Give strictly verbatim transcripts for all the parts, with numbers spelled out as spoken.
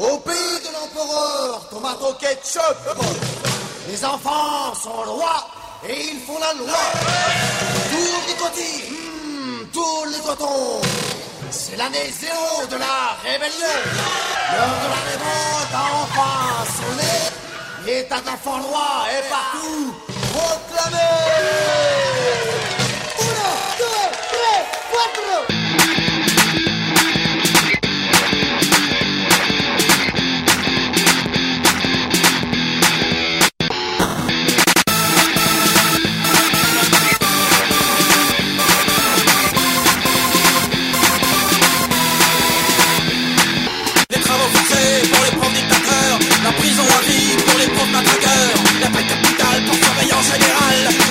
Au pays de l'empereur, tomato ketchup. Les enfants sont rois et ils font la loi. Tout nicotine, hmm, tout les cotons. C'est l'année zéro de la rébellion. L'heure de la révolte a enfin sonné. L'état d'enfant roi est partout proclamé. Uno, deux, tres, cuatro. La prison à vie pour les pauvres matraqueurs. La paix capitale pour surveillance générale.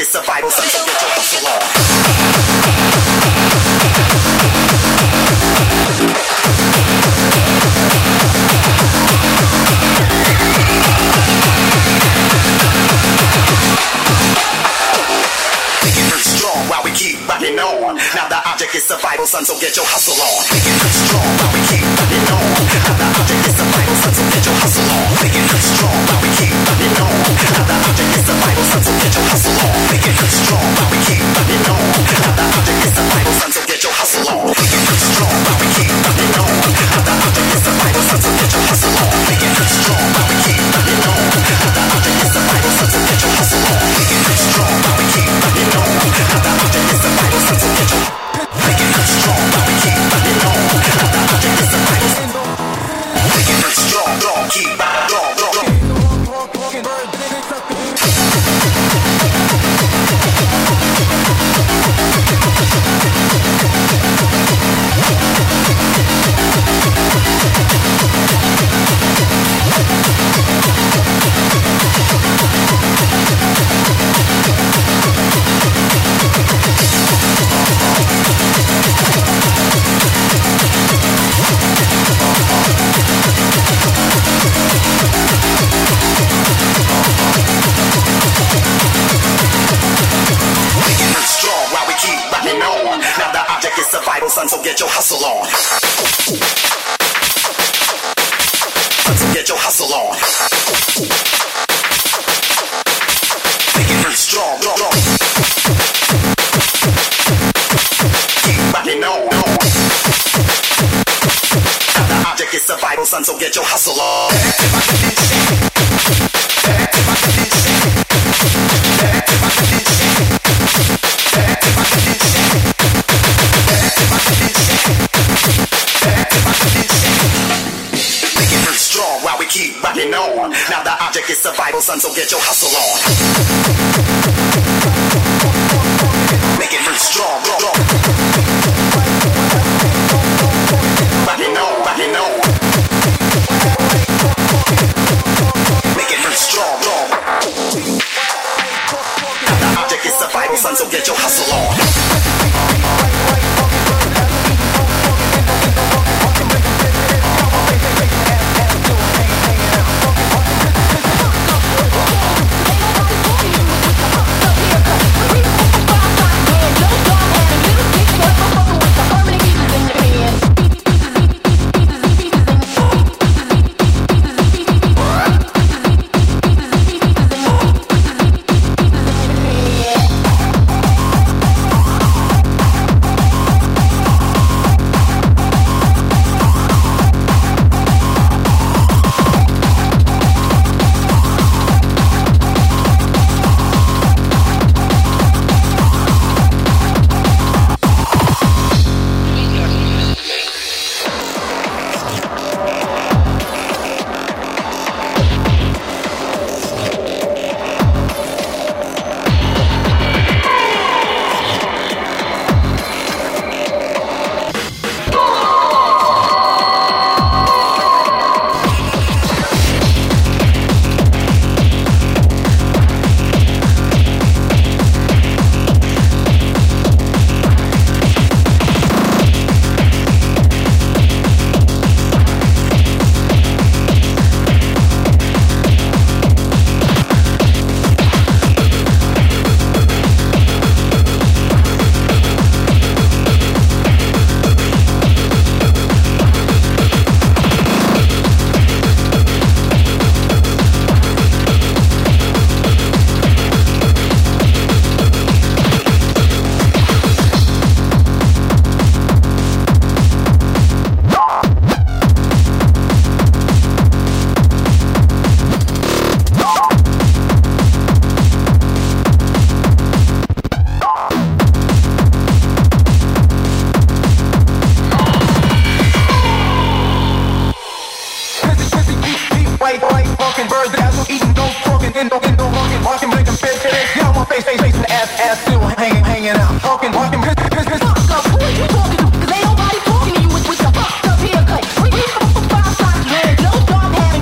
is survival, son, so get your hustle on. While we keep rocking on. Now the object is survival, son, so get your hustle on. Make it pretty strong while we keep rocking on. Now the object is survival, son, so get your hustle on. Make it pretty strong while we keep rocking on. Now the object is survival, son, so get your hustle on. Make it pretty strong while we keep rocking on. Now the object is survival, son, so get your hustle on. Make it pretty strong while we keep rocking on. Now the object is survival, son, so get your hustle on. Make it pretty strong while we keep rocking on. Now the object is survival, son, so get your hustle on. Make it pretty strong while we keep rocking on. Now the object is survival, son, so get your make it pretty strong while we keep rocking on. Now the object is survival, make it pretty strong, strong, keep rocking on, on, on. Survival, son, so get your hustle on. Son, so get your hustle on. Make it pretty strong, strong, strong. Keep rocking on. Now the object is survival, son, so get your hustle on. Make it pretty strong while we keep rocking on. Now the object is survival, son, so get your hustle on. Make it pretty strong, strong, strong. Rocking on, rocking on. Make it pretty strong, strong. Now the object is survival, son, so get your hustle on.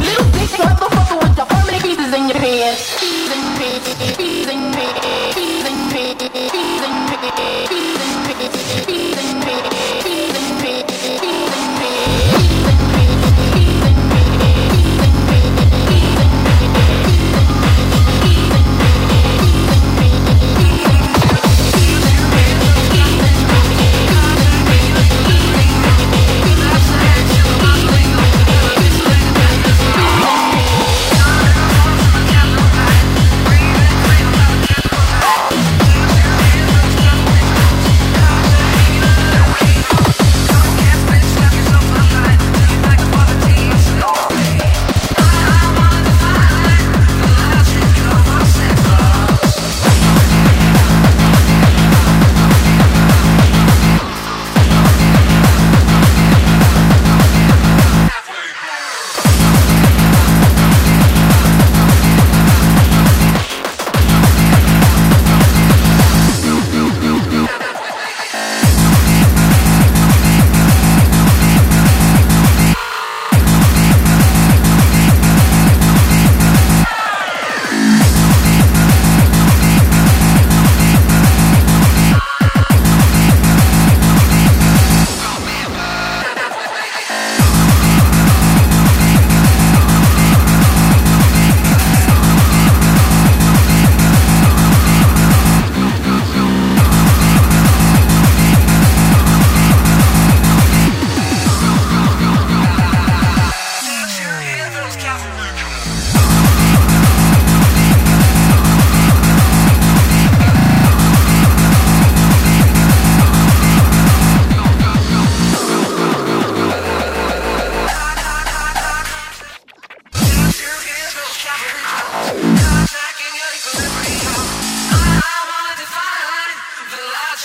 Feeling me, feeling me, feeling me.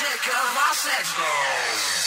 sick of our sex goals.